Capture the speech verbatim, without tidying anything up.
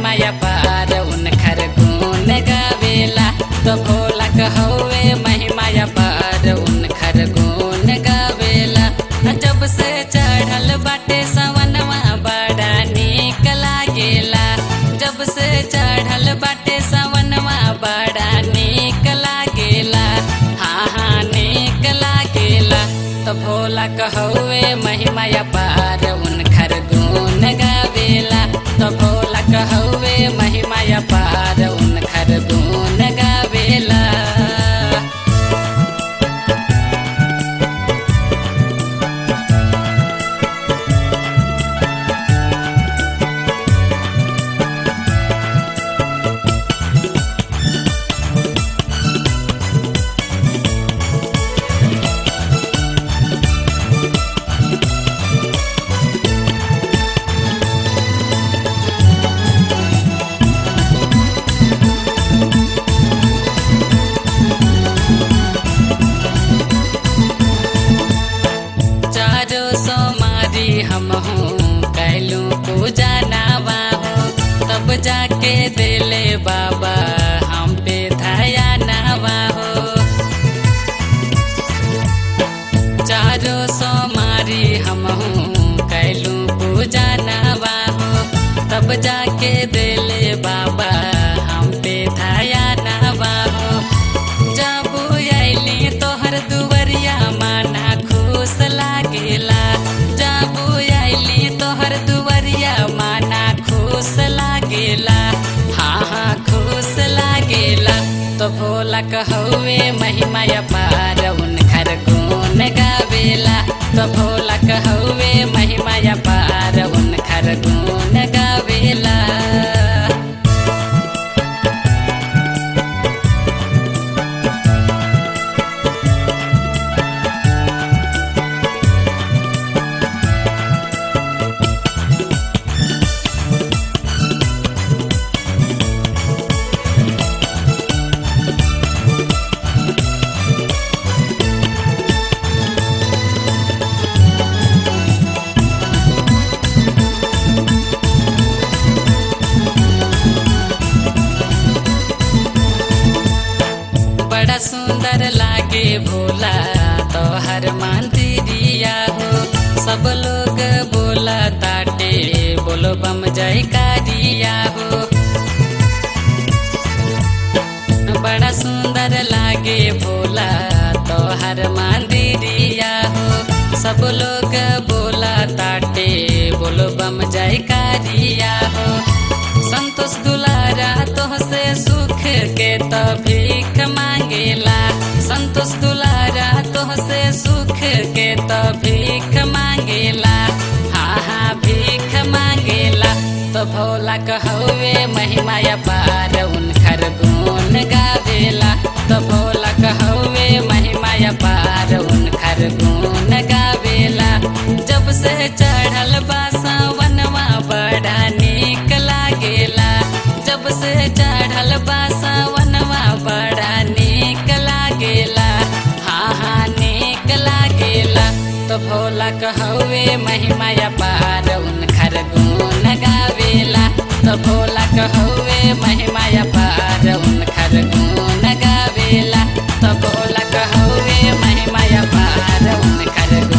महिमा पार उनकर गुण गावेला। तो भोला कहवे महिमा पार उनकर गुण गावेला। जब से चढ़ल बाटे सवनवा बड़ा नीक लागेला। जब से चढ़ल बाटे सवनवा बड़ा नीक लागेला। हाँ हाँ नीक लागेला। तो भोला कहवे महिमा पार उनकर गुण गावेला। तो भोला कहवे महिमा पार उनकर गुण गावेला। चारो सोमारी हम हूँ कैलू पूजा नावा हो। तब जाके दिले बाबा हम पे धाया नावा हो। चारो सोमारी हम हूँ कैलू पूजा नावा हो। तब जाके दिले बाबा हम पे धाया नावा हो। जब आइली तोहर दुवरिया माना खुश लागेला। जब आइली तोहर दुवरिया माना खुश लागेला। हाँ हाँ खुश लागेला। तो भोला कहवे महिमा पार उनकर गुण गावेला। तो भोला कहवे महिमा पार उनकर गुण गावेला। बड़ा सुंदर लागे भोला तोहर मंदिरिया हो। सब लोग बोला ताटे बोलो बम जयकारिया हो। बड़ा सुंदर लागे भोला तोहर मंदिरिया हो। सब लोग बोला ताटे बोलो बम जयकारिया हो। संतोष दुलारा तोहसे सुख के तो भीख मांगेला। संतोष दुलारा तोहसे सुख के तो भीख मांगेला। हाँ हाँ भीख मांगेला। तो भोला कहवे महिमा पार उनकर गुण गावेला। तो भोला कहवे महिमा पार उनकर गुण गावेला। जब से चढ़ल बा सवनवा बड़ा नीक लागेला। जब से चढ़ल बा सवनवा बड़ा नीक लागेला। हाँ हाँ नीक लागेला। तो भोला कहवे महिमा पार उनकर गुण गावेला। तो भोला कहवे महिमा पार उनकर गुण गावेला। तो भोला कहवे महिमा पार उनकर